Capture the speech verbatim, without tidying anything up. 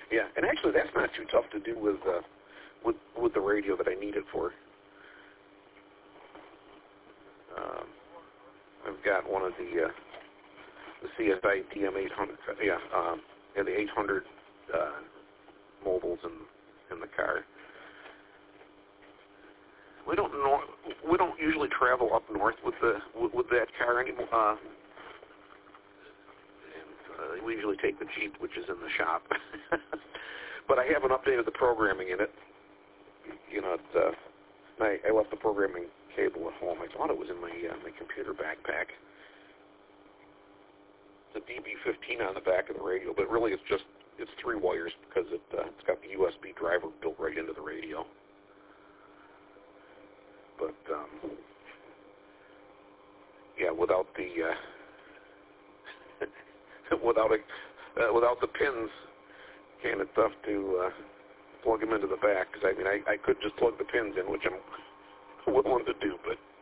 Yeah, and actually that's not too tough to do with uh, with with the radio that I need it for. Um, I've got one of the uh, the C S I D M eight hundred, yeah, um, and the eight hundred uh, mobiles in in the car. We don't know, we don't usually travel up north with the with, with that car anymore. Uh, Uh, we usually take the Jeep, which is in the shop. But I haven't updated the programming in it. You know, it, uh, I, I left the programming cable at home. I thought it was in my uh, my computer backpack. It's a D B fifteen on the back of the radio, but really it's just it's three wires because it uh, it's got the U S B driver built right into the radio. But um, yeah, without the uh, without a, uh, without the pins, kind of tough to uh, plug them into the back. Because I mean, I, I could just plug the pins in, which I'm willing to do, but